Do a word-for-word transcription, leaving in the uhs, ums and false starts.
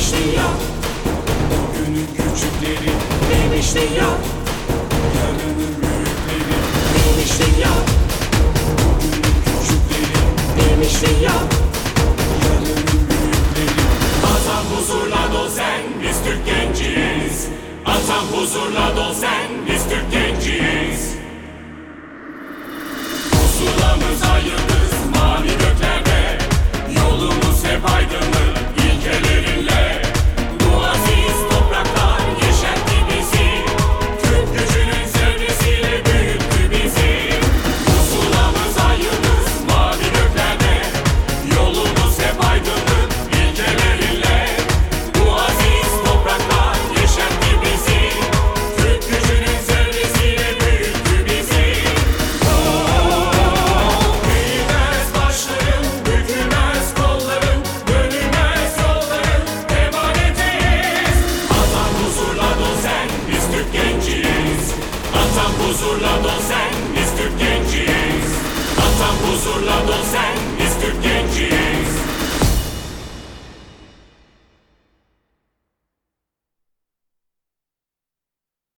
demiştin ya. Bugünün küçükleri demiştin ya. Yarının büyükleri demiştin ya. Bugünün küçükleri demiştin ya. Yarının büyükleri. Atam huzurla dol sen, biz Türk genciyiz. Atam huzurla dol sen, biz